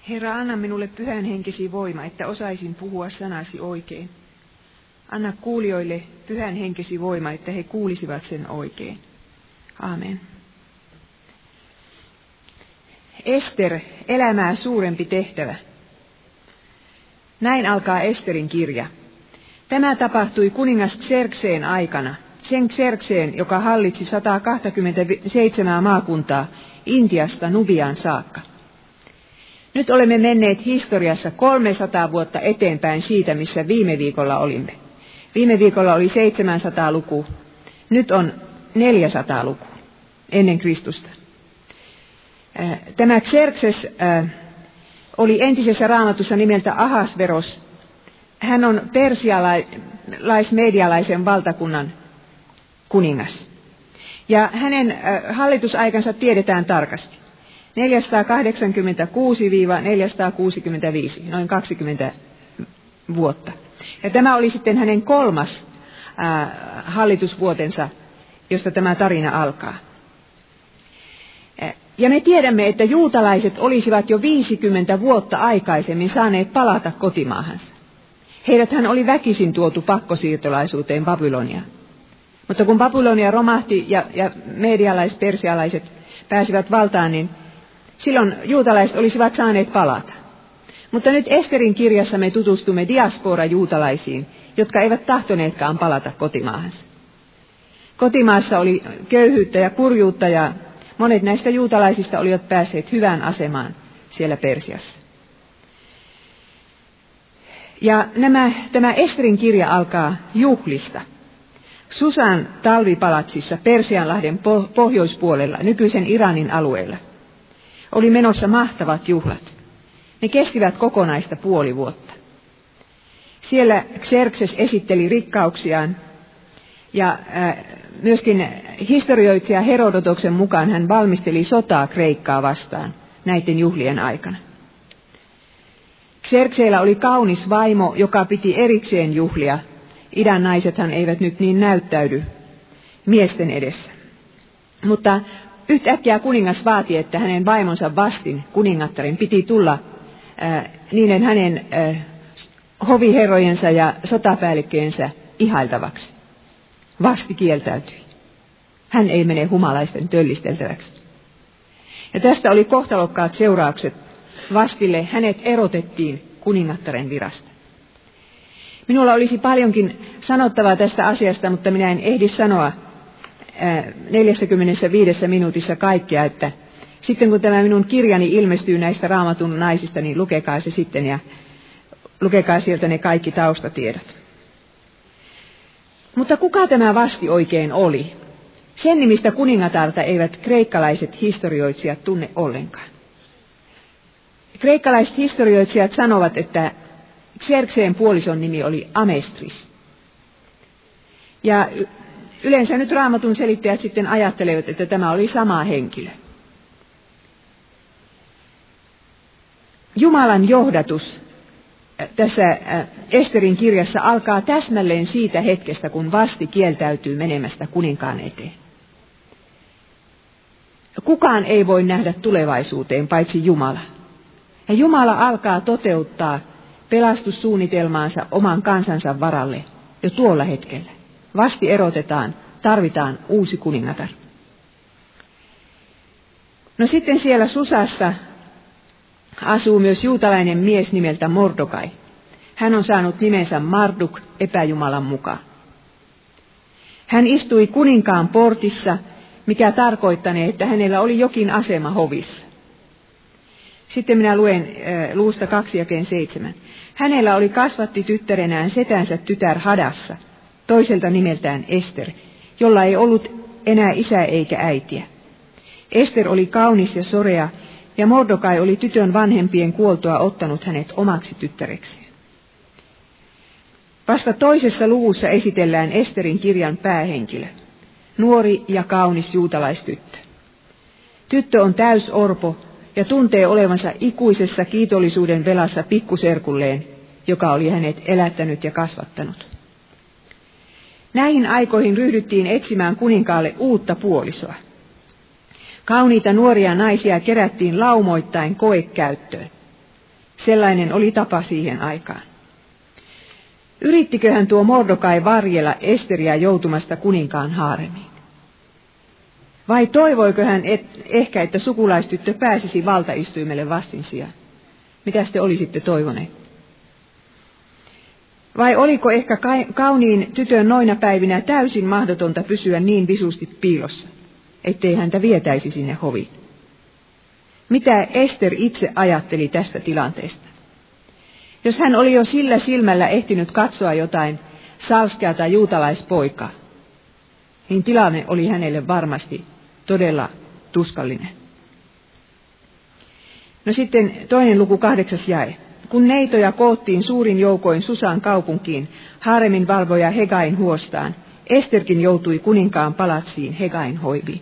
Herra, anna minulle pyhän henkesi voima, että osaisin puhua sanasi oikein. Anna kuulijoille pyhän henkesi voima, että he kuulisivat sen oikein. Aamen. Ester, elämää suurempi tehtävä. Näin alkaa Esterin kirja. Tämä tapahtui kuningas Xerxeen aikana. Sen Xerxeen, joka hallitsi 127 maakuntaa Intiasta Nubiaan saakka. Nyt olemme menneet historiassa 300 vuotta eteenpäin siitä, missä viime viikolla olimme. Viime viikolla oli 700-luku, nyt on 400-luku ennen Kristusta. Tämä Xerxes oli entisessä Raamatussa nimeltä Ahasveros. Hän on persialais-medialaisen valtakunnan kuningas. Ja hänen hallitusaikansa tiedetään tarkasti. 486–465, noin 20 vuotta. Ja tämä oli sitten hänen 3. hallitusvuotensa, josta tämä tarina alkaa. Ja me tiedämme, että juutalaiset olisivat jo 50 vuotta aikaisemmin saaneet palata kotimaahansa. Heidäthän oli väkisin tuotu pakkosiirtolaisuuteen Babyloniaan. Mutta kun Babylonia romahti ja medialais-persialaiset pääsivät valtaan, niin silloin juutalaiset olisivat saaneet palata. Mutta nyt Esterin kirjassa me tutustumme diaspora-juutalaisiin, jotka eivät tahtoneetkaan palata kotimaahansa. Kotimaassa oli köyhyyttä ja kurjuutta ja monet näistä juutalaisista olivat päässeet hyvään asemaan siellä Persiassa. Ja tämä Esterin kirja alkaa juhlista. Susan talvipalatsissa Persianlahden pohjoispuolella, nykyisen Iranin alueella, oli menossa mahtavat juhlat. Ne kestivät kokonaista puoli vuotta. Siellä Xerxes esitteli rikkauksiaan ja myöskin historioitsija Herodotoksen mukaan hän valmisteli sotaa Kreikkaa vastaan näiden juhlien aikana. Xerxeillä oli kaunis vaimo, joka piti erikseen juhlia. Idän naisethan eivät nyt niin näyttäydy miesten edessä. Mutta yhtäkkiä kuningas vaati, että hänen vaimonsa Vastin kuningattaren piti tulla niiden hänen hoviherrojensa ja sotapäällikköjensä ihailtavaksi. Vasti kieltäytyi. Hän ei mene humalaisten töllisteltäväksi. Ja tästä oli kohtalokkaat seuraukset Vastille. Hänet erotettiin kuningattaren virasta. Minulla olisi paljonkin sanottavaa tästä asiasta, mutta minä en ehdi sanoa 45 minuutissa kaikkea, että sitten kun tämä minun kirjani ilmestyy näistä Raamatun naisista, niin lukekaa se sitten ja lukekaa sieltä ne kaikki taustatiedot. Mutta kuka tämä Vasti oikein oli? Sen nimistä kuningatarta eivät kreikkalaiset historioitsijat tunne ollenkaan. Kreikkalaiset historioitsijat sanovat, että Xerxeen puolison nimi oli Amestris. Ja yleensä nyt Raamatun selittäjät sitten ajattelevat, että tämä oli sama henkilö. Jumalan johdatus tässä Esterin kirjassa alkaa täsmälleen siitä hetkestä, kun Vasti kieltäytyy menemästä kuninkaan eteen. Kukaan ei voi nähdä tulevaisuuteen paitsi Jumala. Ja Jumala alkaa toteuttaa pelastussuunnitelmaansa oman kansansa varalle jo tuolla hetkellä. Vasti erotetaan, tarvitaan uusi kuningatar. No sitten siellä Susassa asuu myös juutalainen mies nimeltä Mordokai. Hän on saanut nimensä Marduk epäjumalan mukaan. Hän istui kuninkaan portissa, mikä tarkoittanee, että hänellä oli jokin asema hovissa. Sitten minä luen luusta 2:7. Hänellä oli kasvatti tyttärenään setänsä tytär Hadassa, toiselta nimeltään Ester, jolla ei ollut enää isää eikä äitiä. Ester oli kaunis ja sorea, ja Mordokai oli tytön vanhempien kuoltua ottanut hänet omaksi tyttärekseen. Vasta toisessa luvussa esitellään Esterin kirjan päähenkilö, nuori ja kaunis juutalaistyttö. Tyttö on täysorpo ja tuntee olevansa ikuisessa kiitollisuuden velassa pikkuserkulleen, joka oli hänet elättänyt ja kasvattanut. Näihin aikoihin ryhdyttiin etsimään kuninkaalle uutta puolisoa. Kauniita nuoria naisia kerättiin laumoittain koekäyttöön. Sellainen oli tapa siihen aikaan. Yrittiköhän tuo Mordokai varjella Esteriä joutumasta kuninkaan haaremiin? Vai toivoiko hän ehkä, että sukulaistyttö pääsisi valtaistuimelle vastin sijaan? Mitä te olisitte toivoneet? Vai oliko ehkä kauniin tytön noina päivinä täysin mahdotonta pysyä niin visusti piilossa, ettei häntä vietäisi sinne hoviin? Mitä Ester itse ajatteli tästä tilanteesta? Jos hän oli jo sillä silmällä ehtinyt katsoa jotain salskeaa tai juutalaispoikaa, niin tilanne oli hänelle varmasti todella tuskallinen. No sitten 2. luku 8. jae. Kun neitoja koottiin suurin joukoin Susan kaupunkiin, haaremin valvoja Hegain huostaan, Esterkin joutui kuninkaan palatsiin Hegain hoiviin.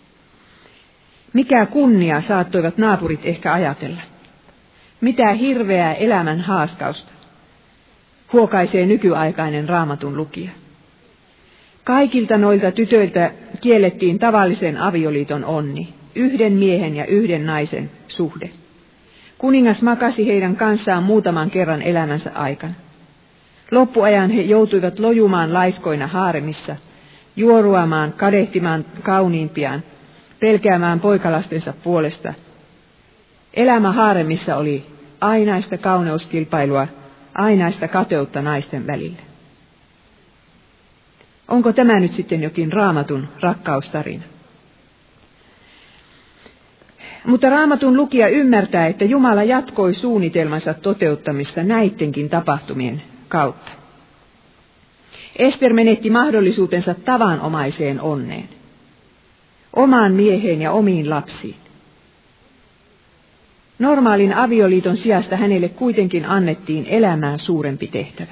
Mikä kunnia saattoivat naapurit ehkä ajatella? Mitä hirveää elämän haaskausta huokaisee nykyaikainen Raamatun lukija. Kaikilta noilta tytöiltä kiellettiin tavallisen avioliiton onni, yhden miehen ja yhden naisen suhde. Kuningas makasi heidän kanssaan muutaman kerran elämänsä aikana. Loppuajan he joutuivat lojumaan laiskoina haaremissa, juoruamaan, kadehtimaan kauniimpiaan, pelkäämään poikalastensa puolesta. Elämä haaremissa oli ainaista kauneuskilpailua, ainaista kateutta naisten välillä. Onko tämä nyt sitten jokin Raamatun rakkaustarina? Mutta Raamatun lukija ymmärtää, että Jumala jatkoi suunnitelmansa toteuttamista näidenkin tapahtumien kautta. Ester menetti mahdollisuutensa tavanomaiseen onneen, omaan mieheen ja omiin lapsiin. Normaalin avioliiton sijasta hänelle kuitenkin annettiin elämää suurempi tehtävä.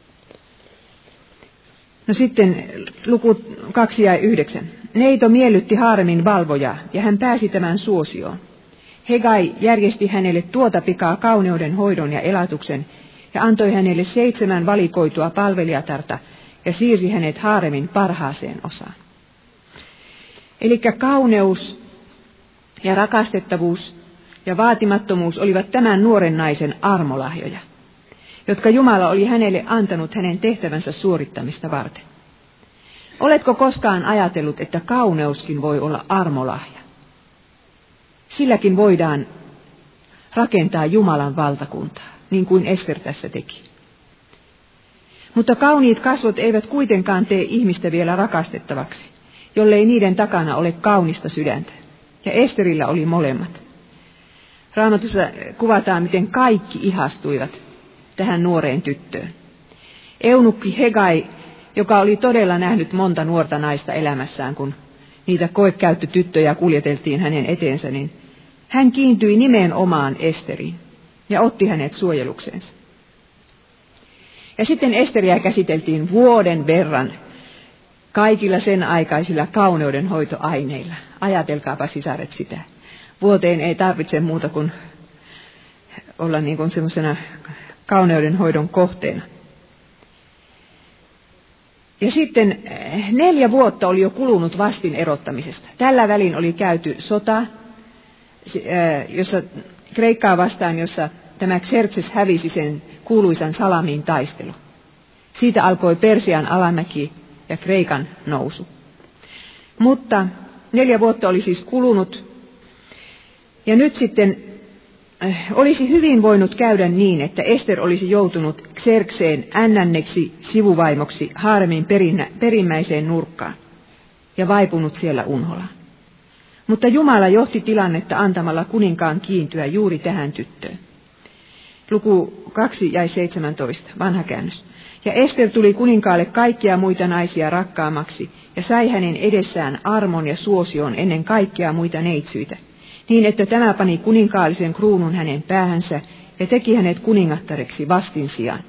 No sitten luku 2 ja 9. Neito miellytti haaremin valvojaa, ja hän pääsi tämän suosioon. Hegai järjesti hänelle tuota pikaa kauneuden hoidon ja elatuksen, ja antoi hänelle 7 valikoitua palvelijatarta, ja siirsi hänet haaremin parhaaseen osaan. Eli kauneus ja rakastettavuus ja vaatimattomuus olivat tämän nuoren naisen armolahjoja, jotka Jumala oli hänelle antanut hänen tehtävänsä suorittamista varten. Oletko koskaan ajatellut, että kauneuskin voi olla armolahja? Silläkin voidaan rakentaa Jumalan valtakuntaa, niin kuin Ester tässä teki. Mutta kauniit kasvot eivät kuitenkaan tee ihmistä vielä rakastettavaksi, jollei niiden takana ole kaunista sydäntä. Ja Esterillä oli molemmat. Raamatussa kuvataan, miten kaikki ihastuivat tähän nuoreen tyttöön. Eunukki Hegai, joka oli todella nähnyt monta nuorta naista elämässään, kun niitä koekäyttötyttöjä kuljeteltiin hänen eteensä, niin hän kiintyi nimenomaan Esteriin ja otti hänet suojelukseensa. Ja sitten Esteriä käsiteltiin vuoden verran kaikilla sen aikaisilla kauneudenhoitoaineilla. Ajatelkaapa sisaret sitä. Vuoteen ei tarvitse muuta kuin olla niin kuin semmoisena kauneudenhoidon kohteena. Ja sitten 4 vuotta oli jo kulunut vastin erottamisesta. Tällä välin oli käyty sota, jossa Kreikkaa vastaan, jossa tämä Xerxes hävisi sen kuuluisan Salamin taistelu. Siitä alkoi Persian alamäki ja Kreikan nousu. Mutta 4 vuotta oli siis kulunut. Ja nyt sitten olisi hyvin voinut käydä niin, että Ester olisi joutunut Xerxeen ännänneksi sivuvaimoksi haaremin perimmäiseen nurkkaan ja vaipunut siellä unholaan. Mutta Jumala johti tilannetta antamalla kuninkaan kiintyä juuri tähän tyttöön. Luku 2 ja 17, vanha käännös. Ja Ester tuli kuninkaalle kaikkia muita naisia rakkaammaksi ja sai hänen edessään armon ja suosion ennen kaikkia muita neitsyitä, niin että tämä pani kuninkaallisen kruunun hänen päähänsä ja teki hänet kuningattareksi vastin sijaan.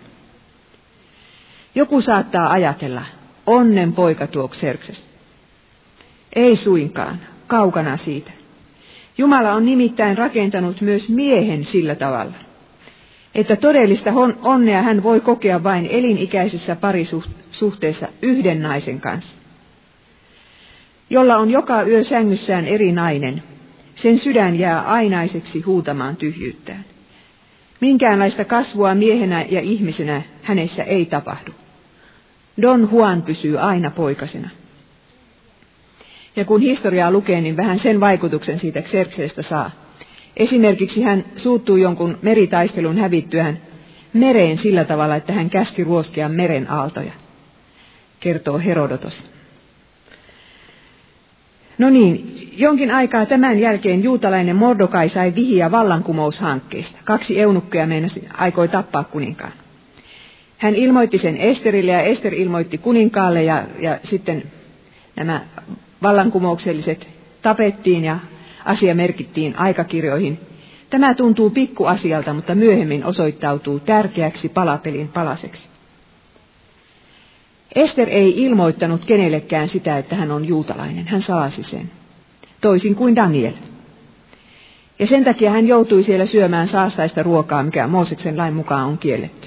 Joku saattaa ajatella, onnen poika tuo Xerxes. Ei suinkaan, kaukana siitä. Jumala on nimittäin rakentanut myös miehen sillä tavalla, että todellista onnea hän voi kokea vain elinikäisessä parisuhteessa yhden naisen kanssa, jolla on joka yö sängyssään eri nainen. Sen sydän jää ainaiseksi huutamaan tyhjyyttään. Minkäänlaista kasvua miehenä ja ihmisenä hänessä ei tapahdu. Don Juan pysyy aina poikasena. Ja kun historiaa lukee, niin vähän sen vaikutuksen siitä Xerxestä saa. Esimerkiksi hän suuttui jonkun meritaistelun hävittyään mereen sillä tavalla, että hän käski ruoskia meren aaltoja, kertoo Herodotos. No niin, jonkin aikaa tämän jälkeen juutalainen Mordokai sai vihiä vallankumoushankkeista. 2 eunukkia aikoi tappaa kuninkaan. Hän ilmoitti sen Esterille ja Ester ilmoitti kuninkaalle ja sitten nämä vallankumoukselliset tapettiin ja asia merkittiin aikakirjoihin. Tämä tuntuu pikkuasialta, mutta myöhemmin osoittautuu tärkeäksi palapelin palaseksi. Ester ei ilmoittanut kenellekään sitä, että hän on juutalainen. Hän salasi sen, toisin kuin Daniel. Ja sen takia hän joutui siellä syömään saastaista ruokaa, mikä Mooseksen lain mukaan on kielletty.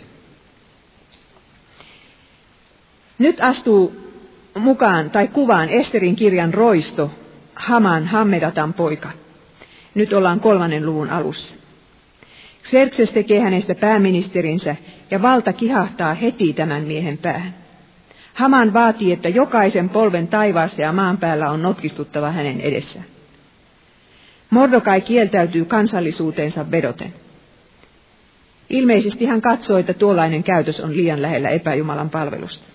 Nyt astuu mukaan tai kuvaan Esterin kirjan roisto, Haman, Hammedatan poika. Nyt ollaan 3. luvun alussa. Xerxes tekee hänestä pääministerinsä ja valta kihahtaa heti tämän miehen päähän. Haman vaatii, että jokaisen polven taivaassa ja maan päällä on notkistuttava hänen edessään. Mordokai kieltäytyy kansallisuuteensa vedoten. Ilmeisesti hän katsoo, että tuollainen käytös on liian lähellä epäjumalan palvelusta.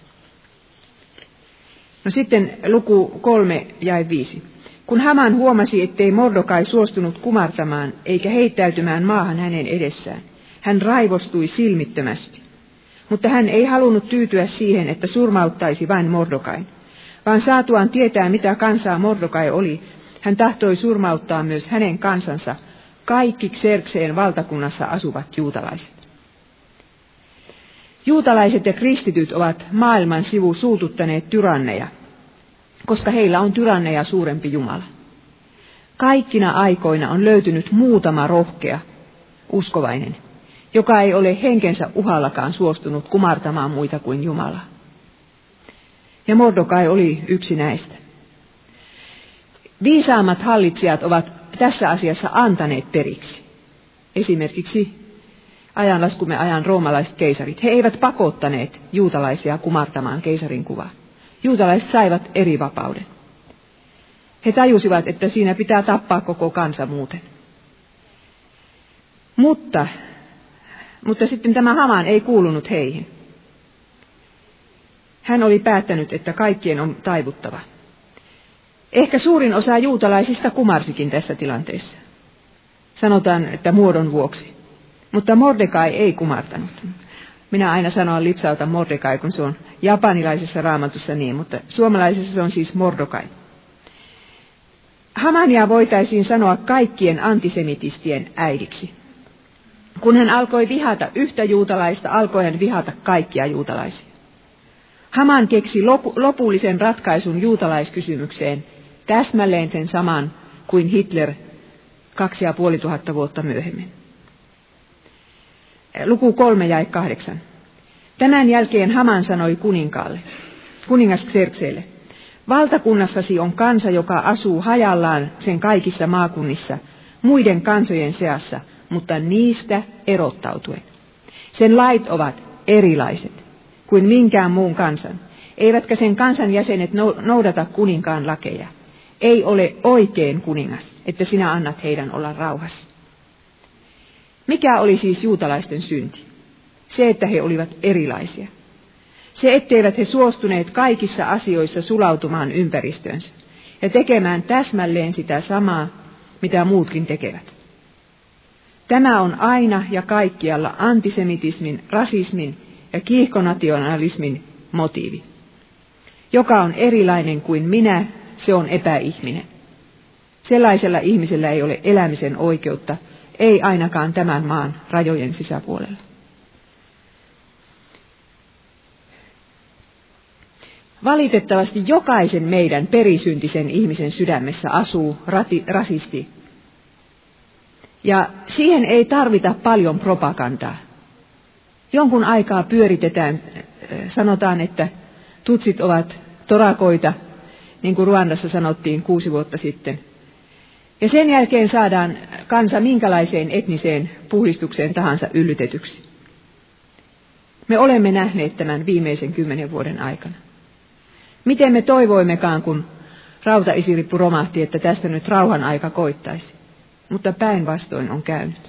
No sitten luku 3 jae 5. Kun Haman huomasi, ettei Mordokai suostunut kumartamaan eikä heittäytymään maahan hänen edessään, hän raivostui silmittömästi. Mutta hän ei halunnut tyytyä siihen, että surmauttaisi vain Mordokain, vaan saatuaan tietää, mitä kansaa Mordokai oli, hän tahtoi surmauttaa myös hänen kansansa, kaikki Xerxeen valtakunnassa asuvat juutalaiset. Juutalaiset ja kristityt ovat maailman sivu suututtaneet tyranneja, koska heillä on tyranneja suurempi Jumala. Kaikkina aikoina on löytynyt muutama rohkea, uskovainen, joka ei ole henkensä uhallakaan suostunut kumartamaan muita kuin Jumalaa. Ja Mordokai oli yksi näistä. Viisaammat hallitsijat ovat tässä asiassa antaneet periksi. Esimerkiksi ajanlaskumme ajan roomalaiset keisarit. He eivät pakottaneet juutalaisia kumartamaan keisarin kuvaa. Juutalaiset saivat eri vapauden. He tajusivat, että siinä pitää tappaa koko kansa muuten. Mutta sitten tämä Haman ei kuulunut heihin. Hän oli päättänyt, että kaikkien on taivuttava. Ehkä suurin osa juutalaisista kumarsikin tässä tilanteessa. Sanotaan, että muodon vuoksi. Mutta Mordekai ei kumartanut. Minä aina sanon lipsauta Mordekai, kun se on japanilaisessa raamatussa niin, mutta suomalaisessa se on siis Mordokai. Hamania voitaisiin sanoa kaikkien antisemitistien äidiksi. Kun hän alkoi vihata yhtä juutalaista, alkoi hän vihata kaikkia juutalaisia. Haman keksi lopullisen ratkaisun juutalaiskysymykseen, täsmälleen sen saman kuin Hitler 2500 vuotta myöhemmin. Luku 3 jae 8. Tämän jälkeen Haman sanoi kuningas Xerxelle, valtakunnassasi on kansa, joka asuu hajallaan sen kaikissa maakunnissa, muiden kansojen seassa, mutta niistä erottautuen. Sen lait ovat erilaiset kuin minkään muun kansan, eivätkä sen kansan jäsenet noudata kuninkaan lakeja. Ei ole oikein, kuningas, että sinä annat heidän olla rauhassa. Mikä oli siis juutalaisten synti? Se, että he olivat erilaisia. Se, etteivät he suostuneet kaikissa asioissa sulautumaan ympäristöönsä ja tekemään täsmälleen sitä samaa, mitä muutkin tekevät. Tämä on aina ja kaikkialla antisemitismin, rasismin ja kiihkonationalismin motiivi. Joka on erilainen kuin minä, se on epäihminen. Sellaisella ihmisellä ei ole elämisen oikeutta, ei ainakaan tämän maan rajojen sisäpuolella. Valitettavasti jokaisen meidän perisyntisen ihmisen sydämessä asuu rasisti. Ja siihen ei tarvita paljon propagandaa. Jonkun aikaa pyöritetään, sanotaan, että tutsit ovat torakoita, niin kuin Ruandassa sanottiin 6 vuotta sitten. Ja sen jälkeen saadaan kansa minkälaiseen etniseen puhdistukseen tahansa yllytetyksi. Me olemme nähneet tämän viimeisen 10 vuoden aikana. Miten me toivoimmekaan, kun rautaisirippu romahti, että tästä nyt rauhan aika koittaisi. Mutta päinvastoin on käynyt.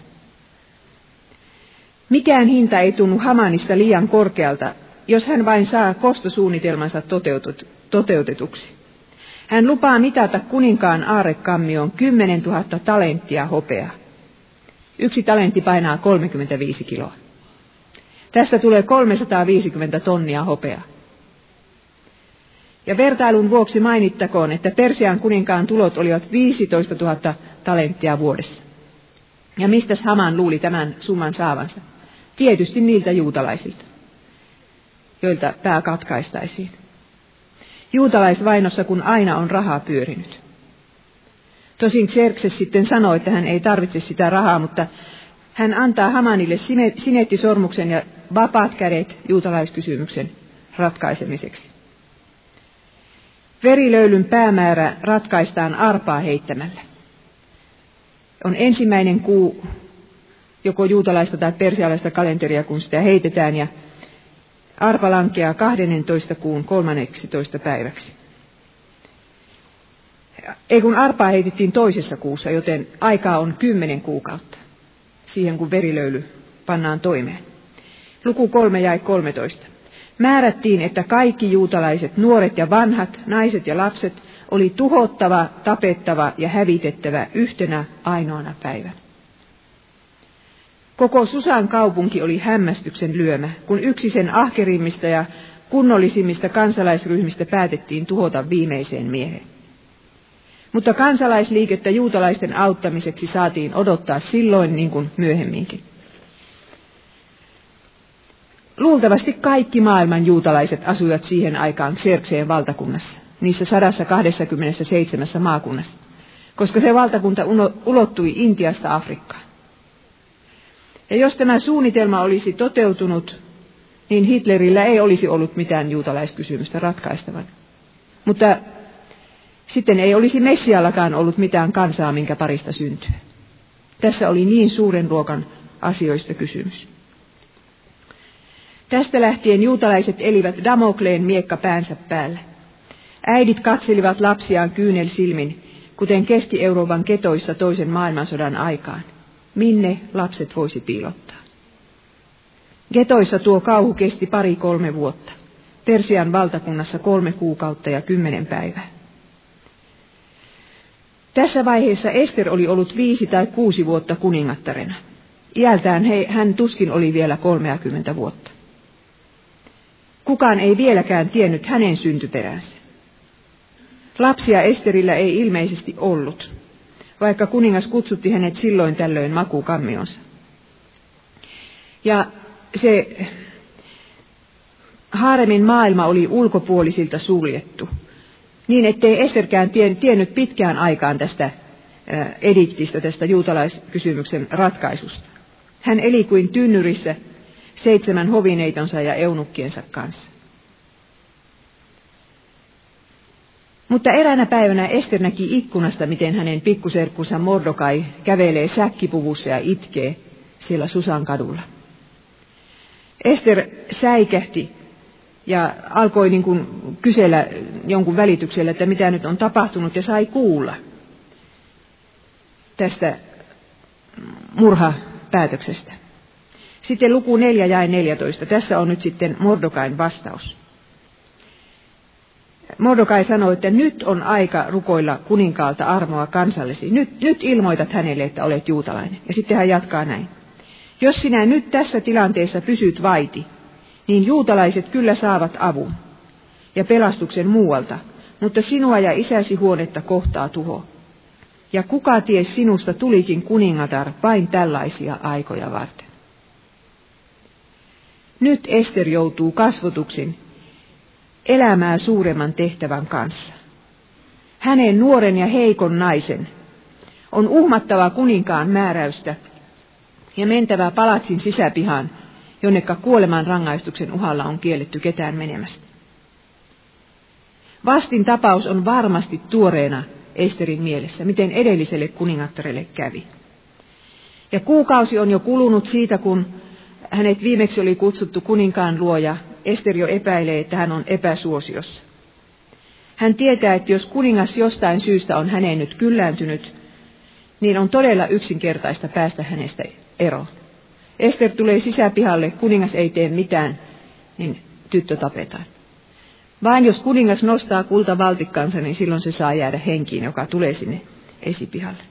Mikään hinta ei tunnu Hamanista liian korkealta, jos hän vain saa kostosuunnitelmansa toteutetuksi. Hän lupaa mitata kuninkaan aarrekammioon 10 000 talenttia hopeaa. 1 talentti painaa 35 kiloa. Tästä tulee 350 tonnia hopeaa. Ja vertailun vuoksi mainittakoon, että Persian kuninkaan tulot olivat 15 000 talenttia vuodessa. Ja mistäs Haman luuli tämän summan saavansa? Tietysti niiltä juutalaisilta, joilta pää katkaistaisiin. Juutalaisvainossa kun aina on rahaa pyörinyt. Tosin Xerxes sitten sanoi, että hän ei tarvitse sitä rahaa, mutta hän antaa Hamanille sineettisormuksen ja vapaat kädet juutalaiskysymyksen ratkaisemiseksi. Verilöylyn päämäärä ratkaistaan arpaa heittämällä. On ensimmäinen kuu, joko juutalaista tai persialaista kalenteria, kun sitä heitetään, ja arpa lankeaa 12 kuun 13 päiväksi. Ei kun arpaa heitettiin toisessa kuussa, joten aikaa on 10 kuukautta siihen, kun verilöyly pannaan toimeen. Luku 3 jae 13. Määrättiin, että kaikki juutalaiset, nuoret ja vanhat, naiset ja lapset, oli tuhottava, tapettava ja hävitettävä yhtenä ainoana päivänä. Koko Susan kaupunki oli hämmästyksen lyömä, kun yksi sen ahkerimmista ja kunnollisimmista kansalaisryhmistä päätettiin tuhota viimeiseen mieheen. Mutta kansalaisliikettä juutalaisten auttamiseksi saatiin odottaa silloin niin kuin myöhemminkin. Luultavasti kaikki maailman juutalaiset asuivat siihen aikaan Xerxeen valtakunnassa, niissä 127 maakunnassa, koska se valtakunta ulottui Intiasta Afrikkaan. Ja jos tämä suunnitelma olisi toteutunut, niin Hitlerillä ei olisi ollut mitään juutalaiskysymystä ratkaistavan. Mutta sitten ei olisi Messiallakaan ollut mitään kansaa, minkä parista syntyä. Tässä oli niin suuren luokan asioista kysymys. Tästä lähtien juutalaiset elivät Damokleen miekka päänsä päällä. Äidit katselivat lapsiaan kyynelsilmin, kuten Keski-Euroopan getoissa toisen maailmansodan aikaan. Minne lapset voisi piilottaa? Getoissa tuo kauhu kesti 2-3 vuotta. Persian valtakunnassa 3 kuukautta ja 10 päivää. Tässä vaiheessa Ester oli ollut 5 tai 6 vuotta kuningattarena. Iältään hän tuskin oli vielä 30 vuotta. Kukaan ei vieläkään tiennyt hänen syntyperänsä. Lapsia Esterillä ei ilmeisesti ollut, vaikka kuningas kutsutti hänet silloin tällöin makuukammionsa. Ja se haaremin maailma oli ulkopuolisilta suljettu, niin ettei Esterkään tiennyt pitkään aikaan tästä ediktistä, tästä juutalaiskysymyksen ratkaisusta. Hän eli kuin tynnyrissä 7 hovineitonsa ja eunukkiensa kanssa. Mutta eräänä päivänä Ester näki ikkunasta, miten hänen pikkuserkkunsa Mordokai kävelee säkkipuvussa ja itkee siellä Susan kadulla. Ester säikähti ja alkoi niin kuin kysellä jonkun välityksellä, että mitä nyt on tapahtunut, ja sai kuulla tästä murhapäätöksestä. Sitten luku 4 jae 14. Tässä on nyt sitten Mordokain vastaus. Mordokai sanoi, että nyt on aika rukoilla kuninkaalta armoa kansallesi. Nyt ilmoitat hänelle, että olet juutalainen. Ja sitten hän jatkaa näin. Jos sinä nyt tässä tilanteessa pysyt vaiti, niin juutalaiset kyllä saavat avun ja pelastuksen muualta, mutta sinua ja isäsi huonetta kohtaa tuho. Ja kuka ties sinusta tulikin kuningatar vain tällaisia aikoja varten. Nyt Ester joutuu kasvotuksin elämää suuremman tehtävän kanssa. Hänen nuoren ja heikon naisen on uhmattava kuninkaan määräystä ja mentävä palatsin sisäpihaan, jonnekka kuoleman rangaistuksen uhalla on kielletty ketään menemästä. Vastin tapaus on varmasti tuoreena Esterin mielessä, miten edelliselle kuningattarelle kävi. Ja kuukausi on jo kulunut siitä, kun hänet viimeksi oli kutsuttu kuninkaan luo, ja Ester jo epäilee, että hän on epäsuosiossa. Hän tietää, että jos kuningas jostain syystä on häneen nyt kyllääntynyt, niin on todella yksinkertaista päästä hänestä eroon. Ester tulee sisäpihalle, kuningas ei tee mitään, niin tyttö tapetaan. Vain jos kuningas nostaa kultavaltikkansa, niin silloin se saa jäädä henkiin, joka tulee sinne esipihalle.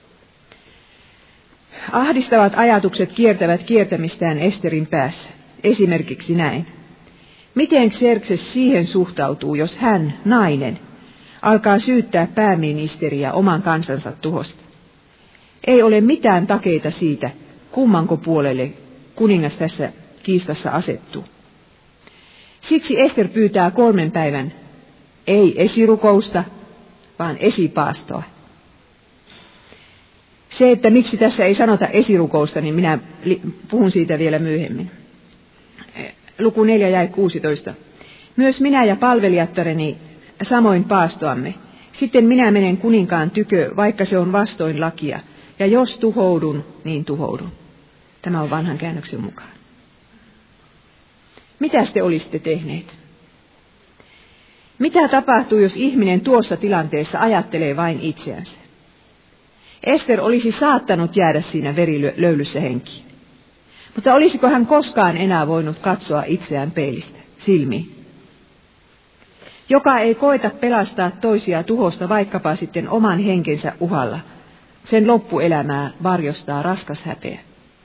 Ahdistavat ajatukset kiertävät kiertämistään Esterin päässä. Esimerkiksi näin. Miten Xerxes siihen suhtautuu, jos hän, nainen, alkaa syyttää pääministeriä oman kansansa tuhosta? Ei ole mitään takeita siitä, kummanko puolelle kuningas tässä kiistassa asettuu. Siksi Ester pyytää 3 päivän, ei esirukousta, vaan esipaastoa. Se, että miksi tässä ei sanota esirukousta, niin minä puhun siitä vielä myöhemmin. Luku 4 jae 16. Myös minä ja palvelijattareni samoin paastoamme. Sitten minä menen kuninkaan tykö, vaikka se on vastoin lakia. Ja jos tuhoudun, niin tuhoudun. Tämä on vanhan käännöksen mukaan. Mitä te olisitte tehneet? Mitä tapahtuu, jos ihminen tuossa tilanteessa ajattelee vain itseänsä? Ester olisi saattanut jäädä siinä verilöylyssä henkiin. Mutta olisiko hän koskaan enää voinut katsoa itseään peilistä, silmiin? Joka ei koeta pelastaa toisia tuhosta vaikkapa sitten oman henkensä uhalla, sen loppuelämää varjostaa raskas häpeä.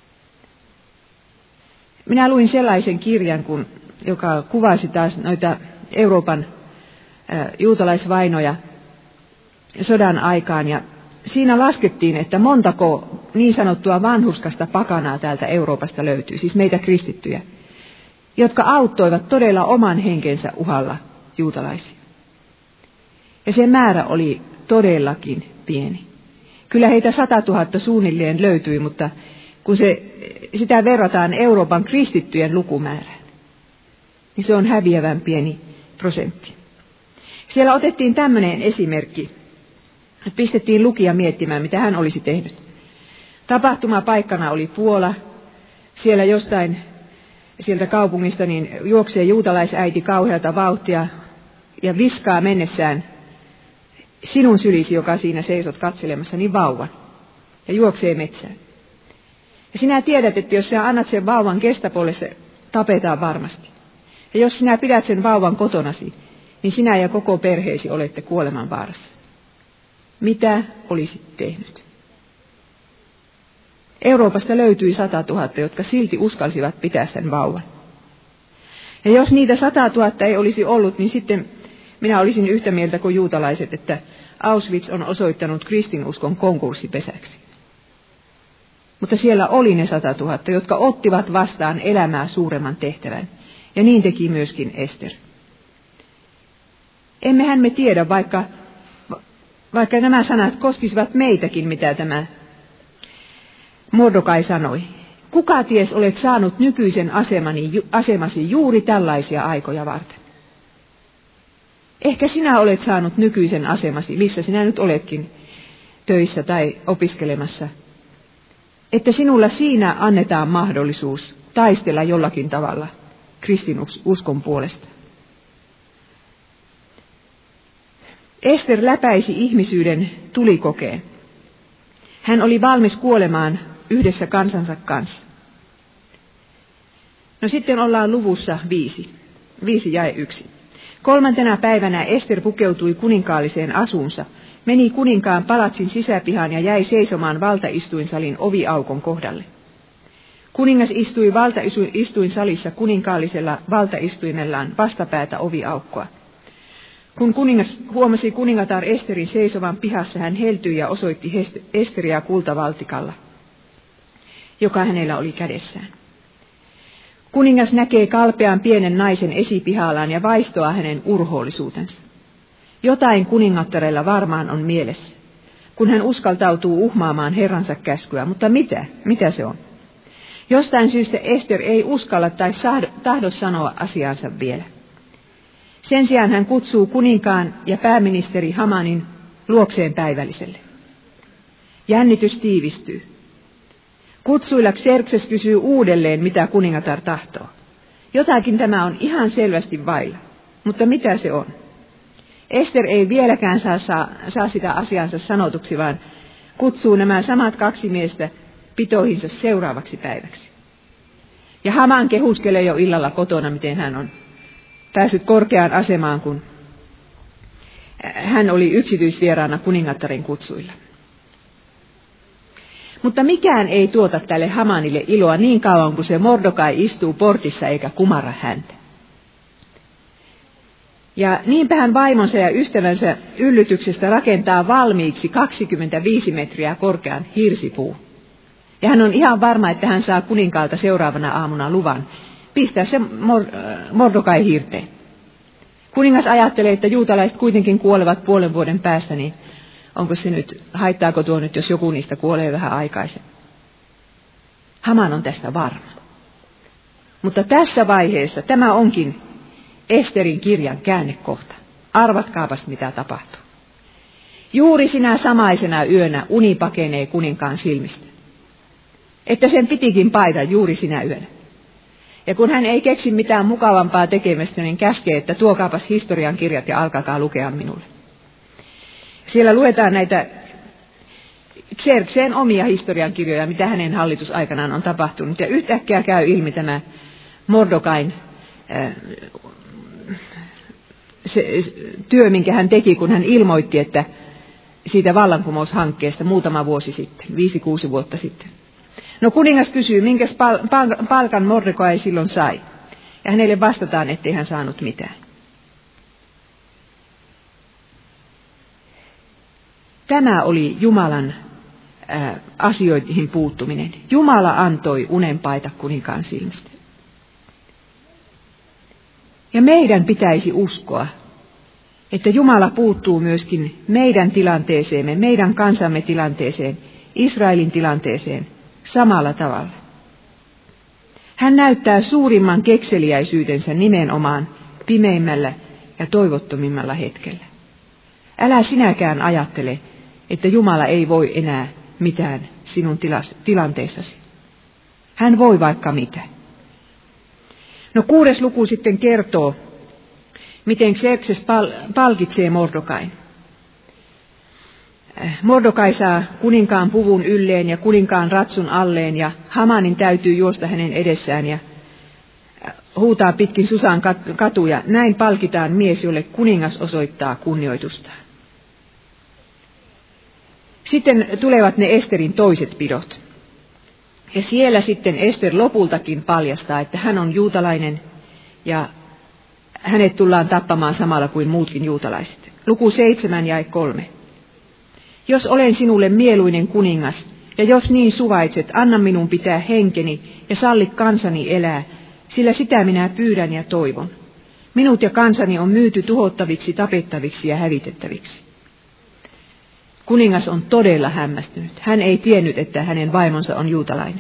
Minä luin sellaisen kirjan, joka kuvasi taas noita Euroopan juutalaisvainoja sodan aikaan, ja siinä laskettiin, että montako niin sanottua vanhurskasta pakanaa täältä Euroopasta löytyy, siis meitä kristittyjä, jotka auttoivat todella oman henkensä uhalla juutalaisia. Ja se määrä oli todellakin pieni. Kyllä heitä 100 000 suunnilleen löytyi, mutta kun sitä verrataan Euroopan kristittyjen lukumäärään, niin se on häviävän pieni prosentti. Siellä otettiin tämmöinen esimerkki. Pistettiin lukija miettimään, mitä hän olisi tehnyt. Tapahtumapaikkana oli Puola. Siellä jostain sieltä kaupungista niin juoksee juutalaisäiti kauheata vauhtia ja viskaa mennessään sinun sylisi, joka siinä seisot katselemassa, niin vauvan. Ja juoksee metsään. Ja sinä tiedät, että jos sinä annat sen vauvan Gestapolle, se tapetaan varmasti. Ja jos sinä pidät sen vauvan kotonasi, niin sinä ja koko perheesi olette kuoleman vaarassa. Mitä olisit tehnyt? Euroopasta löytyi 100 000, jotka silti uskalsivat pitää sen vauvan. Ja jos niitä 100 000 ei olisi ollut, niin sitten minä olisin yhtä mieltä kuin juutalaiset, että Auschwitz on osoittanut kristinuskon konkurssipesäksi. Mutta siellä oli ne 100 000, jotka ottivat vastaan elämää suuremman tehtävän. Ja niin teki myöskin Ester. Emmehän me tiedä, vaikka nämä sanat koskisivat meitäkin, mitä tämä Mordokai sanoi. Kuka ties olet saanut nykyisen asemasi juuri tällaisia aikoja varten? Ehkä sinä olet saanut nykyisen asemasi, missä sinä nyt oletkin töissä tai opiskelemassa. Että sinulla siinä annetaan mahdollisuus taistella jollakin tavalla kristinuskon puolesta. Ester läpäisi ihmisyyden tulikokeen. Hän oli valmis kuolemaan yhdessä kansansa kanssa. No sitten ollaan luvussa 5 jae 1. 3. päivänä Ester pukeutui kuninkaalliseen asuunsa, meni kuninkaan palatsin sisäpihaan ja jäi seisomaan valtaistuinsalin oviaukon kohdalle. Kuningas istui valtaistuinsalissa kuninkaallisella valtaistuimellaan vastapäätä oviaukkoa. Kun kuningas huomasi kuningatar Esterin seisovan pihassa, hän heltyi ja osoitti Esteriä kultavaltikalla, joka hänellä oli kädessään. Kuningas näkee kalpean pienen naisen esipihallaan ja vaistoaa hänen urhoollisuutensa. Jotain kuningattarella varmaan on mielessä, kun hän uskaltautuu uhmaamaan herransa käskyä, mutta mitä se on? Jostain syystä Ester ei uskalla tai tahdo sanoa asiansa vielä. Sen sijaan hän kutsuu kuninkaan ja pääministeri Hamanin luokseen päivälliselle. Jännitys tiivistyy. Kutsuilla Xerxes kysyy uudelleen, mitä kuningatar tahtoo. Jotakin tämä on ihan selvästi vailla, mutta mitä se on? Ester ei vieläkään saa sitä asiansa sanotuksi, vaan kutsuu nämä samat 2 miestä pitoihinsa seuraavaksi päiväksi. Ja Haman kehuskelee jo illalla kotona, miten hän on päässyt korkeaan asemaan, kun hän oli yksityisvieraana kuningattaren kutsuilla. Mutta mikään ei tuota tälle Hamanille iloa niin kauan, kun se Mordokai istuu portissa eikä kumarra häntä. Ja niinpä hän vaimonsa ja ystävänsä yllytyksestä rakentaa valmiiksi 25 metriä korkean hirsipuun. Ja hän on ihan varma, että hän saa kuninkaalta seuraavana aamuna luvan pistää se Mordokai hirteen. Kuningas ajattelee, että juutalaiset kuitenkin kuolevat 5 vuoden päästä, niin onko se nyt, haittaako tuo nyt, jos joku niistä kuolee vähän aikaisemmin. Haman on tästä varma. Mutta tässä vaiheessa tämä onkin Esterin kirjan käännekohta. Arvatkaapas, mitä tapahtuu. Juuri sinä samaisena yönä uni pakenee kuninkaan silmistä. Että sen pitikin paita juuri sinä yönä. Ja kun hän ei keksi mitään mukavampaa tekemistä, niin käskee, että tuokaapas historian kirjat ja alkakaa lukea minulle. Siellä luetaan näitä Xerxeen omia historiankirjoja, mitä hänen hallitusaikanaan on tapahtunut. Ja yhtäkkiä käy ilmi tämä Mordokain se työ, minkä hän teki, kun hän ilmoitti, että siitä vallankumoushankkeesta muutama vuosi sitten, 5-6 vuotta sitten. No kuningas kysyy, minkäs palkan Mordokai silloin sai. Ja hänelle vastataan, ettei hän saanut mitään. Tämä oli Jumalan asioihin puuttuminen. Jumala antoi unenpaita kuninkaan silmistä. Ja meidän pitäisi uskoa, että Jumala puuttuu myöskin meidän tilanteeseemme, meidän kansamme tilanteeseen, Israelin tilanteeseen samalla tavalla. Hän näyttää suurimman kekseliäisyytensä nimenomaan pimeimmällä ja toivottomimmalla hetkellä. Älä sinäkään ajattele, että Jumala ei voi enää mitään sinun tilanteessasi. Hän voi vaikka mitä. No 6. luku sitten kertoo, miten Xerxes palkitsee Mordokain. Mordokai saa kuninkaan puvun ylleen ja kuninkaan ratsun alleen ja Hamanin täytyy juosta hänen edessään ja huutaa pitkin Susan katuja. Näin palkitaan mies, jolle kuningas osoittaa kunnioitustaan. Sitten tulevat ne Esterin toiset pidot. Ja siellä sitten Ester lopultakin paljastaa, että hän on juutalainen ja hänet tullaan tappamaan samalla kuin muutkin juutalaiset. Luku 7 jae 3. Jos olen sinulle mieluinen kuningas, ja jos niin suvaitset, anna minun pitää henkeni ja salli kansani elää, sillä sitä minä pyydän ja toivon. Minut ja kansani on myyty tuhottaviksi, tapettaviksi ja hävitettäviksi. Kuningas on todella hämmästynyt. Hän ei tiennyt, että hänen vaimonsa on juutalainen.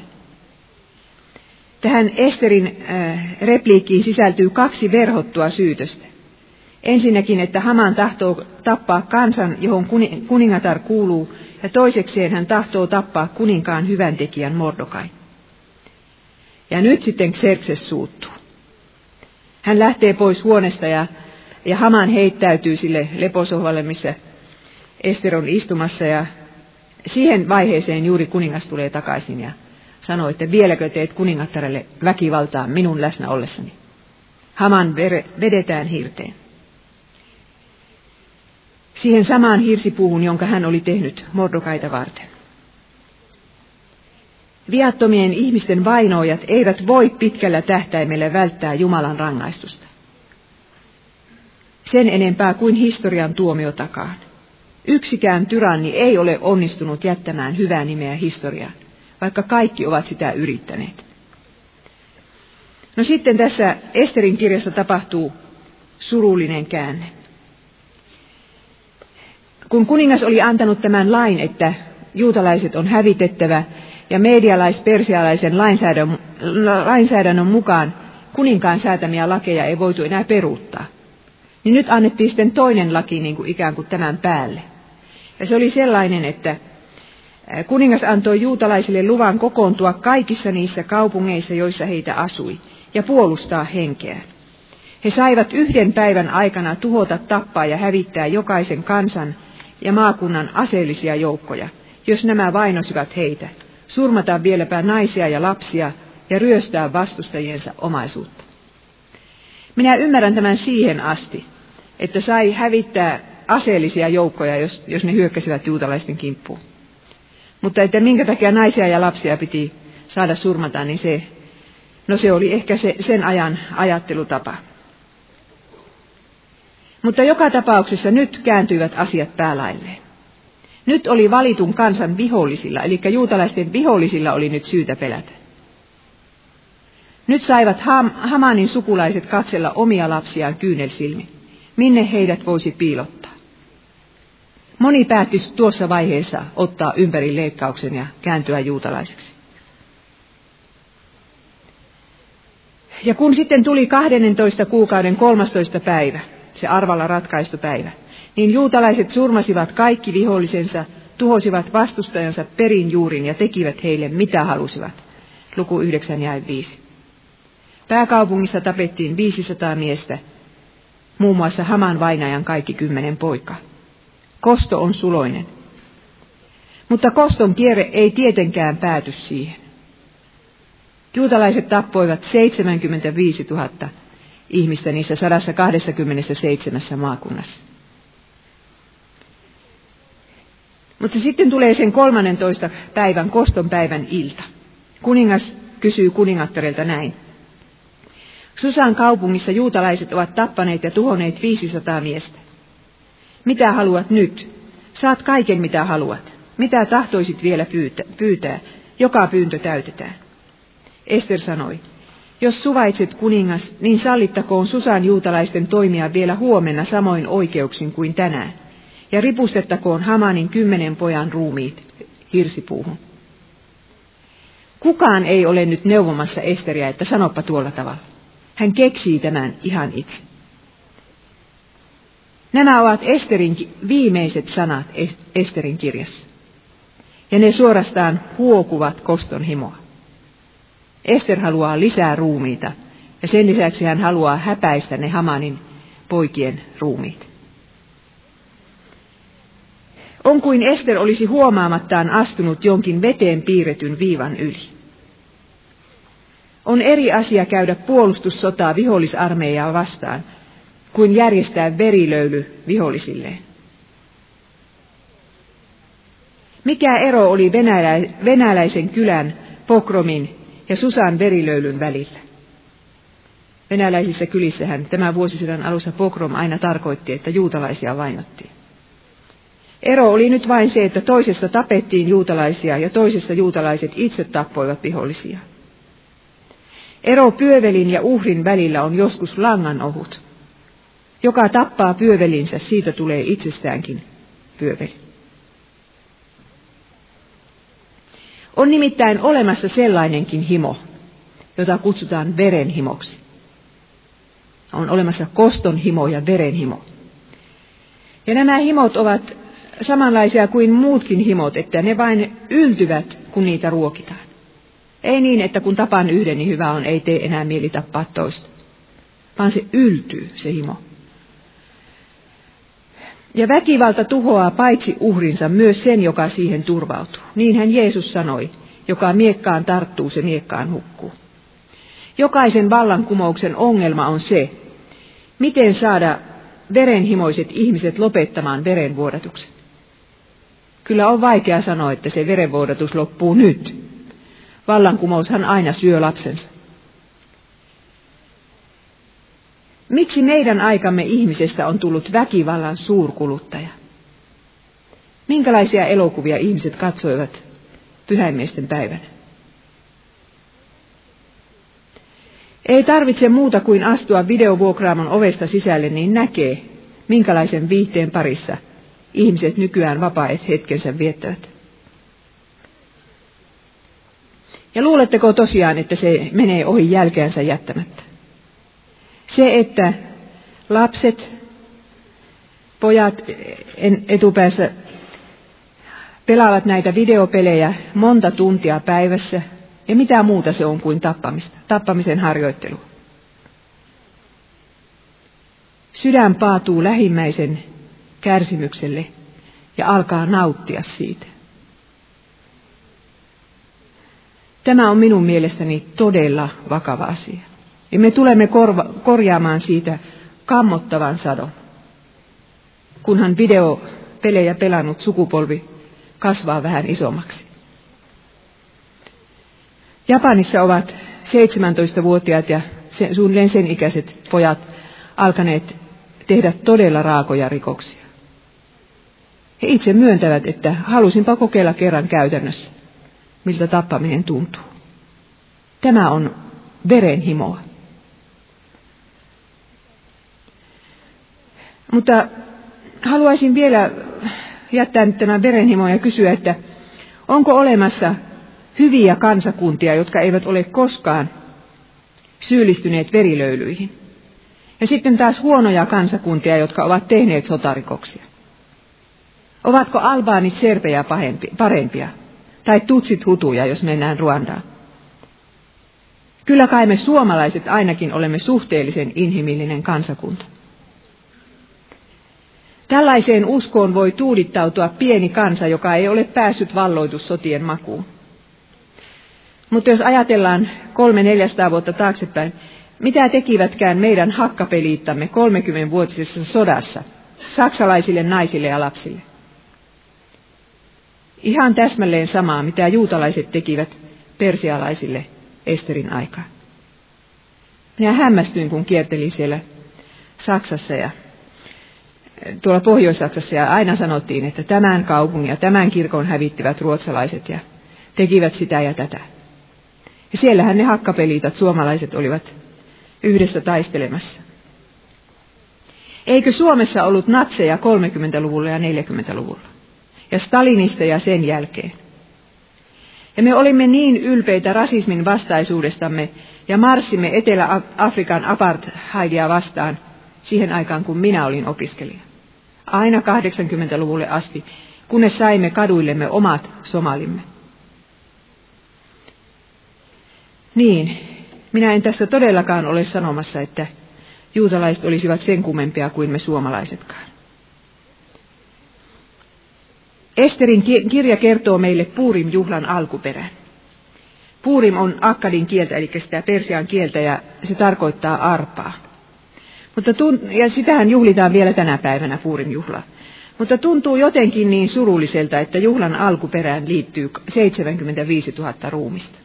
Tähän Esterin repliikkiin sisältyy 2 verhottua syytöstä. Ensinnäkin, että Haman tahtoo tappaa kansan, johon kuningatar kuuluu, ja toisekseen hän tahtoo tappaa kuninkaan hyväntekijän Mordokai. Ja nyt sitten Xerxes suuttuu. Hän lähtee pois huoneesta ja Haman heittäytyy sille leposohvalle, missä Ester on istumassa, ja siihen vaiheeseen juuri kuningas tulee takaisin ja sanoo, että vieläkö teet kuningattarelle väkivaltaa minun läsnä ollessani. Haman vedetään hirteen. Siihen samaan hirsipuuhun, jonka hän oli tehnyt Mordokaita varten. Viattomien ihmisten vainoojat eivät voi pitkällä tähtäimellä välttää Jumalan rangaistusta. Sen enempää kuin historian tuomiotakaan. Yksikään tyranni ei ole onnistunut jättämään hyvää nimeä historiaan, vaikka kaikki ovat sitä yrittäneet. No sitten tässä Esterin kirjassa tapahtuu surullinen käänne. Kun kuningas oli antanut tämän lain, että juutalaiset on hävitettävä ja medialais-persialaisen lainsäädännön mukaan kuninkaan säätämiä lakeja ei voitu enää peruuttaa, niin nyt annettiin sitten toinen laki niin kuin ikään kuin tämän päälle. Ja se oli sellainen, että kuningas antoi juutalaisille luvan kokoontua kaikissa niissä kaupungeissa, joissa heitä asui, ja puolustaa henkeään. He saivat 1 päivän aikana tuhota, tappaa ja hävittää jokaisen kansan ja maakunnan aseellisia joukkoja, jos nämä vainosivat heitä, surmata vieläpä naisia ja lapsia ja ryöstää vastustajiensa omaisuutta. Minä ymmärrän tämän siihen asti, että sai hävittää aseellisia joukkoja, jos ne hyökkäsivät juutalaisten kimppuun. Mutta että minkä takia naisia ja lapsia piti saada surmata, niin se oli ehkä sen ajan ajattelutapa. Mutta joka tapauksessa nyt kääntyivät asiat päälailleen. Nyt oli valitun kansan vihollisilla, eli juutalaisten vihollisilla oli nyt syytä pelätä. Nyt saivat Hamanin sukulaiset katsella omia lapsiaan kyynelsilmin, minne heidät voisi piilottaa. Moni päätti tuossa vaiheessa ottaa ympärileikkauksen ja kääntyä juutalaiseksi. Ja kun sitten tuli 12 kuukauden 13. päivä, se arvalla ratkaistu päivä, niin juutalaiset surmasivat kaikki vihollisensa, tuhosivat vastustajansa perin juurin ja tekivät heille mitä halusivat. Luku 9 ja 5. Pääkaupungissa tapettiin 500 miestä, muun muassa Haman vainajan kaikki 10 poikaa. Kosto on suloinen. Mutta koston kierre ei tietenkään pääty siihen. Juutalaiset tappoivat 75 000 ihmistä niissä 127 maakunnassa. Mutta sitten tulee sen 13. päivän, koston päivän ilta. Kuningas kysyy kuningattarelta näin. Susan kaupungissa juutalaiset ovat tappaneet ja tuhonneet 500 miestä. Mitä haluat nyt? Saat kaiken mitä haluat. Mitä tahtoisit vielä pyytää? Joka pyyntö täytetään. Ester sanoi, jos suvaitset kuningas, niin sallittakoon Susan juutalaisten toimia vielä huomenna samoin oikeuksin kuin tänään. Ja ripustettakoon Hamanin 10 pojan ruumiit hirsipuuhun. Kukaan ei ole nyt neuvomassa Esteriä, että sanoppa tuolla tavalla. Hän keksii tämän ihan itse. Nämä ovat Esterin viimeiset sanat Esterin kirjassa. Ja ne suorastaan huokuvat koston himoa. Ester haluaa lisää ruumiita ja sen lisäksi hän haluaa häpäistä ne Hamanin poikien ruumiit. On kuin Ester olisi huomaamattaan astunut jonkin veteen piirretyn viivan yli. On eri asia käydä puolustussotaa vihollisarmeijaa vastaan, kuin järjestää verilöyly vihollisilleen. Mikä ero oli venäläisen kylän, pogromin ja Susan verilöylyn välillä? Venäläisissä kylissähän tämän vuosisadan alussa pogrom aina tarkoitti, että juutalaisia vainottiin. Ero oli nyt vain se, että toisessa tapettiin juutalaisia ja toisessa juutalaiset itse tappoivat vihollisia. Ero pyövelin ja uhrin välillä on joskus langan ohut. Joka tappaa pyövelinsä, siitä tulee itsestäänkin pyöveli. On nimittäin olemassa sellainenkin himo, jota kutsutaan verenhimoksi. On olemassa koston himo ja verenhimo. Ja nämä himot ovat samanlaisia kuin muutkin himot, että ne vain yltyvät, kun niitä ruokitaan. Ei niin, että kun tapaan yhden, niin hyvä on, ei tee enää mieli tappaa toista. Vaan se yltyy, se himo. Ja väkivalta tuhoaa paitsi uhrinsa myös sen, joka siihen turvautuu. Niinhän Jeesus sanoi, joka miekkaan tarttuu, se miekkaan hukkuu. Jokaisen vallankumouksen ongelma on se, miten saada verenhimoiset ihmiset lopettamaan verenvuodatuksen. Kyllä on vaikea sanoa, että se verenvuodatus loppuu nyt. Vallankumoushan aina syö lapsensa. Miksi meidän aikamme ihmisestä on tullut väkivallan suurkuluttaja? Minkälaisia elokuvia ihmiset katsoivat pyhäinmiesten päivänä? Ei tarvitse muuta kuin astua videovuokraamon ovesta sisälle, niin näkee, minkälaisen viihteen parissa ihmiset nykyään vapaat hetkensä viettävät. Ja luuletteko tosiaan, että se menee ohi jälkeensä jättämättä? Se, että lapset, pojat etupäässä pelaavat näitä videopelejä monta tuntia päivässä, ja mitä muuta se on kuin tappamisen harjoittelu. Sydän paatuu lähimmäisen kärsimykselle ja alkaa nauttia siitä. Tämä on minun mielestäni todella vakava asia. Ja me tulemme korjaamaan siitä kammottavan sadon, kunhan videopelejä pelannut sukupolvi kasvaa vähän isommaksi. Japanissa ovat 17-vuotiaat ja suunnilleen sen ikäiset pojat alkaneet tehdä todella raakoja rikoksia. He itse myöntävät, että halusinpa kokeilla kerran käytännössä, miltä tappaminen tuntuu. Tämä on verenhimoa. Mutta haluaisin vielä jättää nyt tämän verenhimon ja kysyä, että onko olemassa hyviä kansakuntia, jotka eivät ole koskaan syyllistyneet verilöylyihin. Ja sitten taas huonoja kansakuntia, jotka ovat tehneet sotarikoksia. Ovatko albaanit serbejä parempia? Tai tutsit hutuja, jos mennään Ruandaan? Kyllä kai me suomalaiset ainakin olemme suhteellisen inhimillinen kansakunta. Tällaiseen uskoon voi tuudittautua pieni kansa, joka ei ole päässyt valloitussotien makuun. Mutta jos ajatellaan 300-400 vuotta taaksepäin, mitä tekivätkään meidän hakkapeliittamme 30-vuotisessa sodassa saksalaisille naisille ja lapsille? Ihan täsmälleen samaa, mitä juutalaiset tekivät persialaisille Esterin aikaan. Minä hämmästyin, kun kiertelin siellä Saksassa ja tuolla Pohjois-Saksassa, ja aina sanottiin, että tämän kaupungin ja tämän kirkon hävittivät ruotsalaiset ja tekivät sitä ja tätä. Ja siellähän ne hakkapeliitat suomalaiset olivat yhdessä taistelemassa. Eikö Suomessa ollut natseja 30-luvulla ja 40-luvulla? Ja stalinisteja sen jälkeen. Ja me olimme niin ylpeitä rasismin vastaisuudestamme ja marssimme Etelä-Afrikan apartheidia vastaan siihen aikaan, kun minä olin opiskelija. Aina 80-luvulle asti, kunnes saimme kaduillemme omat somalimme. Niin, minä en tässä todellakaan ole sanomassa, että juutalaiset olisivat sen kummempia kuin me suomalaisetkaan. Esterin kirja kertoo meille Purim-juhlan alkuperän. Purim on akkadin kieltä, eli sitä persian kieltä, ja se tarkoittaa arpaa. Ja sitähän juhlitaan vielä tänä päivänä Purim-juhlaa. Mutta tuntuu jotenkin niin surulliselta, että juhlan alkuperään liittyy 75 000 ruumista.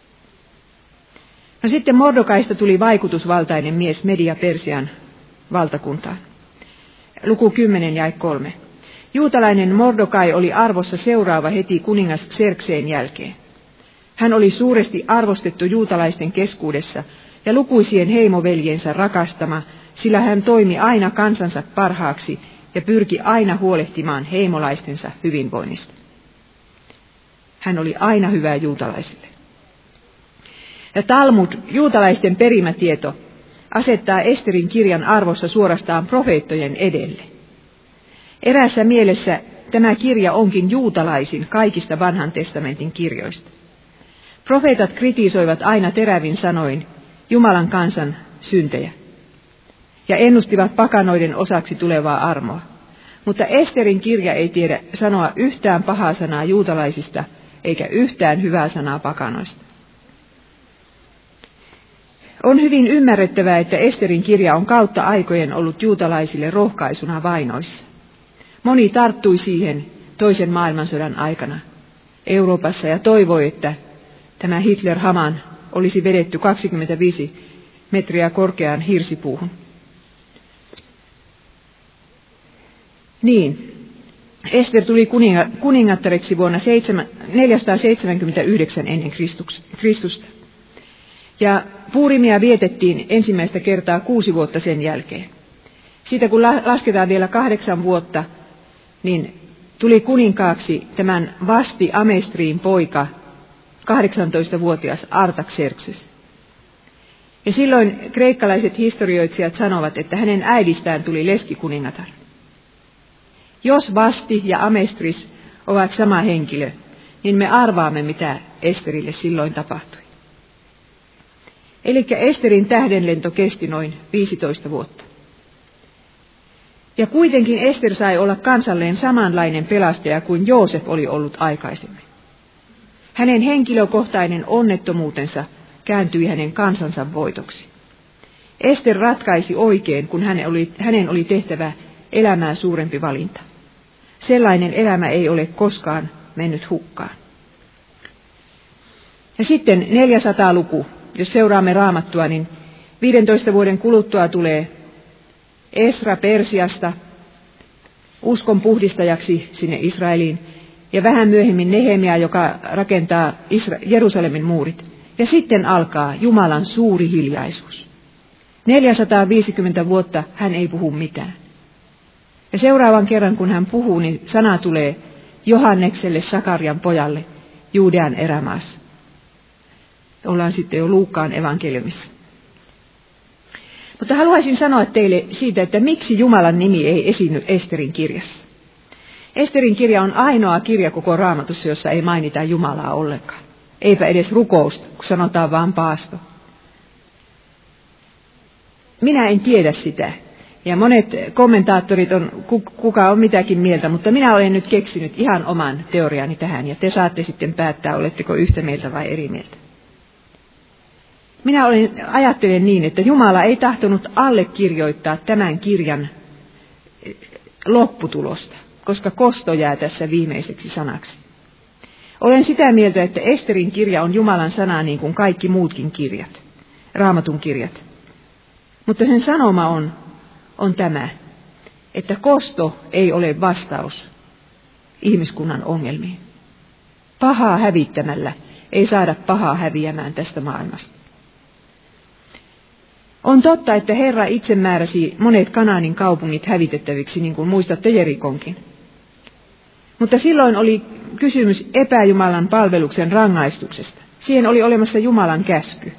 No sitten Mordokaista tuli vaikutusvaltainen mies Media-Persian valtakuntaan. Luku 10 jae 3. Juutalainen Mordokai oli arvossa seuraava heti kuningas Xerxeen jälkeen. Hän oli suuresti arvostettu juutalaisten keskuudessa ja lukuisien heimoveljensä rakastama, sillä hän toimi aina kansansa parhaaksi ja pyrki aina huolehtimaan heimolaistensa hyvinvoinnista. Hän oli aina hyvä juutalaisille. Ja Talmud, juutalaisten perimätieto, asettaa Esterin kirjan arvossa suorastaan profeettojen edelle. Eräässä mielessä tämä kirja onkin juutalaisin kaikista vanhan testamentin kirjoista. Profeetat kritisoivat aina terävin sanoin Jumalan kansan syntejä ja ennustivat pakanoiden osaksi tulevaa armoa. Mutta Esterin kirja ei tiedä sanoa yhtään pahaa sanaa juutalaisista eikä yhtään hyvää sanaa pakanoista. On hyvin ymmärrettävää, että Esterin kirja on kautta aikojen ollut juutalaisille rohkaisuna vainoissa. Moni tarttui siihen toisen maailmansodan aikana Euroopassa ja toivoi, että tämä Hitler-Haman olisi vedetty 25 metriä korkeaan hirsipuuhun. Niin, Ester tuli kuningattareksi vuonna 479 ennen Kristusta. Ja Puurimia vietettiin ensimmäistä kertaa 6 vuotta sen jälkeen. Siitä kun lasketaan vielä 8 vuotta, niin tuli kuninkaaksi tämän Vasti Amestriin poika, 18-vuotias Artaxerxes. Ja silloin kreikkalaiset historioitsijat sanovat, että hänen äidistään tuli leskikuningatar. Jos Vasti ja Amestris ovat sama henkilö, niin me arvaamme, mitä Esterille silloin tapahtui. Eli Esterin tähdenlento kesti noin 15 vuotta. Ja kuitenkin Ester sai olla kansalleen samanlainen pelastaja kuin Joosef oli ollut aikaisemmin. Hänen henkilökohtainen onnettomuutensa kääntyi hänen kansansa voitoksi. Ester ratkaisi oikein, kun hänen oli tehtävä elämää suurempi valinta. Sellainen elämä ei ole koskaan mennyt hukkaan. Ja sitten 400-luku. Jos seuraamme Raamattua, niin 15 vuoden kuluttua tulee Esra Persiasta uskon puhdistajaksi sinne Israeliin. Ja vähän myöhemmin Nehemia, joka rakentaa Jerusalemin muurit. Ja sitten alkaa Jumalan suuri hiljaisuus. 450 vuotta hän ei puhu mitään. Ja seuraavan kerran, kun hän puhuu, niin sana tulee Johannekselle, Sakarian pojalle, Juudean erämaassa. Ollaan sitten jo Luukkaan evankeliumissa. Mutta haluaisin sanoa teille siitä, että miksi Jumalan nimi ei esiinny Esterin kirjassa. Esterin kirja on ainoa kirja koko Raamatussa, jossa ei mainita Jumalaa ollenkaan. Eipä edes rukousta, kun sanotaan vaan paasto. Minä en tiedä sitä. Ja monet kommentaattorit kuka on mitäkin mieltä, mutta minä olen nyt keksinyt ihan oman teoriani tähän, ja te saatte sitten päättää, oletteko yhtä mieltä vai eri mieltä. Minä ajattelen niin, että Jumala ei tahtonut allekirjoittaa tämän kirjan lopputulosta, koska kosto jää tässä viimeiseksi sanaksi. Olen sitä mieltä, että Esterin kirja on Jumalan sana niin kuin kaikki muutkin kirjat, Raamatun kirjat. Mutta sen sanoma on tämä, että kosto ei ole vastaus ihmiskunnan ongelmiin. Pahaa hävittämällä ei saada pahaa häviämään tästä maailmasta. On totta, että Herra itse määräsi monet Kanaanin kaupungit hävitettäviksi, niin kuin muistatte Jerikonkin. Mutta silloin oli kysymys epäjumalan palveluksen rangaistuksesta. Siihen oli olemassa Jumalan käsky.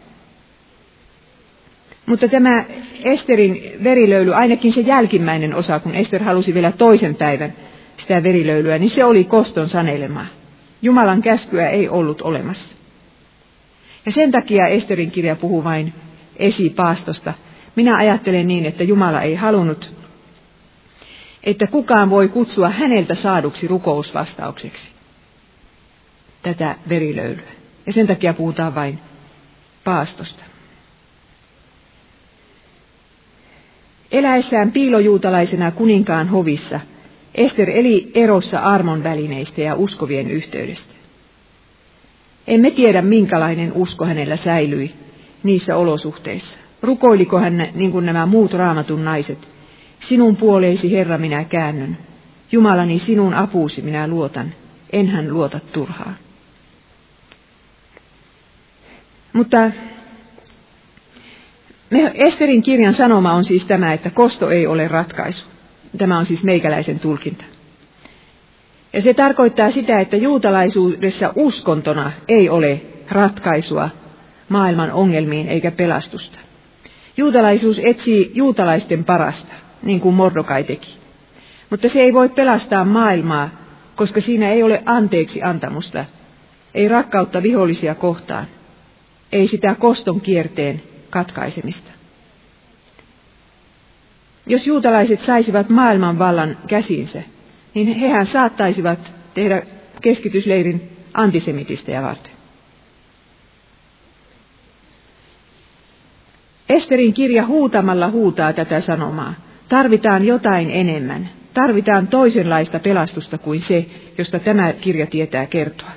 Mutta tämä Esterin verilöyly, ainakin se jälkimmäinen osa, kun Ester halusi vielä toisen päivän sitä verilöylyä, niin se oli koston sanelemaa. Jumalan käskyä ei ollut olemassa. Ja sen takia Esterin kirja puhuu vain esipaastosta. Minä ajattelen niin, että Jumala ei halunnut, että kukaan voi kutsua häneltä saaduksi rukousvastaukseksi tätä verilöylyä. Ja sen takia puhutaan vain paastosta. Eläessään piilojuutalaisena kuninkaan hovissa, Ester eli erossa armon välineistä ja uskovien yhteydestä. Emme tiedä, minkälainen usko hänellä säilyi niissä olosuhteissa. Rukoiliko hän, niin kuin nämä muut Raamatun naiset, sinun puoleesi, Herra, minä käännyn. Jumalani, sinun apuusi minä luotan. Enhän luota turhaan. Mutta Esterin kirjan sanoma on siis tämä, että kosto ei ole ratkaisu. Tämä on siis meikäläisen tulkinta. Ja se tarkoittaa sitä, että juutalaisuudessa uskontona ei ole ratkaisua maailman ongelmiin eikä pelastusta. Juutalaisuus etsii juutalaisten parasta, niin kuin Mordokai teki. Mutta se ei voi pelastaa maailmaa, koska siinä ei ole anteeksi antamusta, ei rakkautta vihollisia kohtaan, ei sitä koston kierteen katkaisemista. Jos juutalaiset saisivat maailman vallan käsiinsä, niin hehän saattaisivat tehdä keskitysleirin antisemitistejä varten. Esterin kirja huutamalla huutaa tätä sanomaa. Tarvitaan jotain enemmän. Tarvitaan toisenlaista pelastusta kuin se, josta tämä kirja tietää kertoa.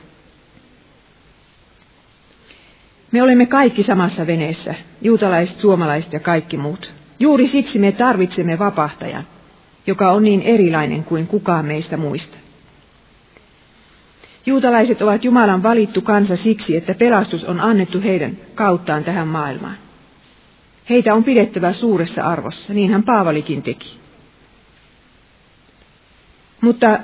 Me olemme kaikki samassa veneessä, juutalaiset, suomalaiset ja kaikki muut. Juuri siksi me tarvitsemme vapahtajan, joka on niin erilainen kuin kukaan meistä muista. Juutalaiset ovat Jumalan valittu kansa siksi, että pelastus on annettu heidän kauttaan tähän maailmaan. Heitä on pidettävä suuressa arvossa, niinhän Paavalikin teki. Mutta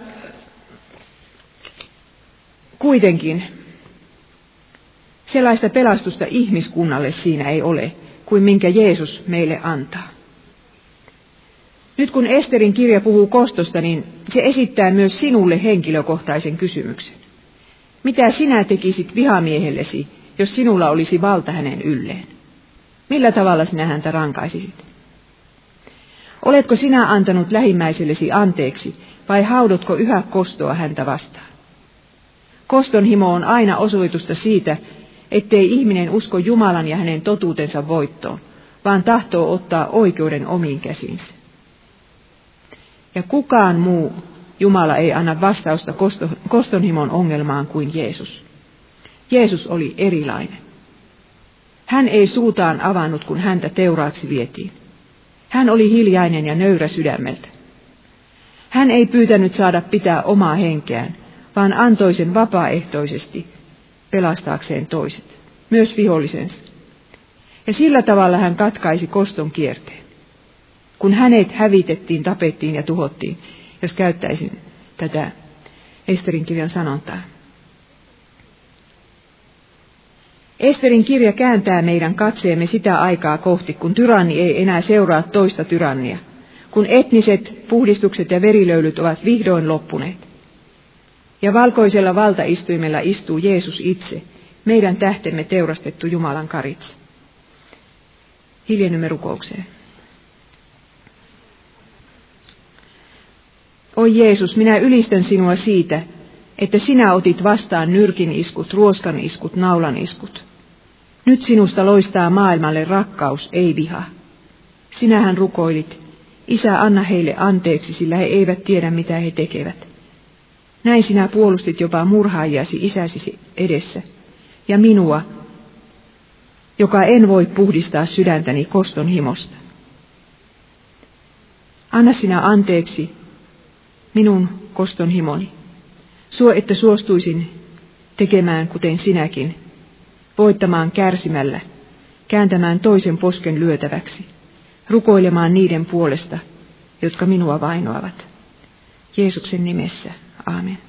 kuitenkin sellaista pelastusta ihmiskunnalle siinä ei ole, kuin minkä Jeesus meille antaa. Nyt kun Esterin kirja puhuu kostosta, niin se esittää myös sinulle henkilökohtaisen kysymyksen. Mitä sinä tekisit vihamiehellesi, jos sinulla olisi valta hänen ylleen? Millä tavalla sinä häntä rankaisisit? Oletko sinä antanut lähimmäisellesi anteeksi vai haudotko yhä kostoa häntä vastaan? Kostonhimo on aina osoitusta siitä, ettei ihminen usko Jumalan ja hänen totuutensa voittoon, vaan tahtoo ottaa oikeuden omiin käsiinsä. Ja kukaan muu Jumala ei anna vastausta kostonhimon ongelmaan kuin Jeesus. Jeesus oli erilainen. Hän ei suutaan avannut, kun häntä teuraaksi vietiin. Hän oli hiljainen ja nöyrä sydämeltä. Hän ei pyytänyt saada pitää omaa henkeään, vaan antoi sen vapaaehtoisesti pelastaakseen toiset, myös vihollisensa. Ja sillä tavalla hän katkaisi koston kierteen. Kun hänet hävitettiin, tapettiin ja tuhottiin, jos käyttäisin tätä Esterin kirjan sanontaa. Esterin kirja kääntää meidän katseemme sitä aikaa kohti, kun tyranni ei enää seuraa toista tyrannia, kun etniset puhdistukset ja verilöylyt ovat vihdoin loppuneet. Ja valkoisella valtaistuimella istuu Jeesus itse, meidän tähtemme teurastettu Jumalan karitsa. Hiljennymme rukoukseen. Oi Jeesus, minä ylistän sinua siitä, että sinä otit vastaan nyrkin iskut, ruoskan iskut, naulan iskut. Nyt sinusta loistaa maailmalle rakkaus, ei viha. Sinähän rukoilit, Isä, anna heille anteeksi, sillä he eivät tiedä, mitä he tekevät. Näin sinä puolustit jopa murhaajasi isäsi edessä, ja minua, joka en voi puhdistaa sydäntäni koston himosta. Anna sinä anteeksi minun koston himoni. Suo, että suostuisin tekemään kuten sinäkin, voittamaan kärsimällä, kääntämään toisen posken lyötäväksi, rukoilemaan niiden puolesta, jotka minua vainoavat. Jeesuksen nimessä. Aamen.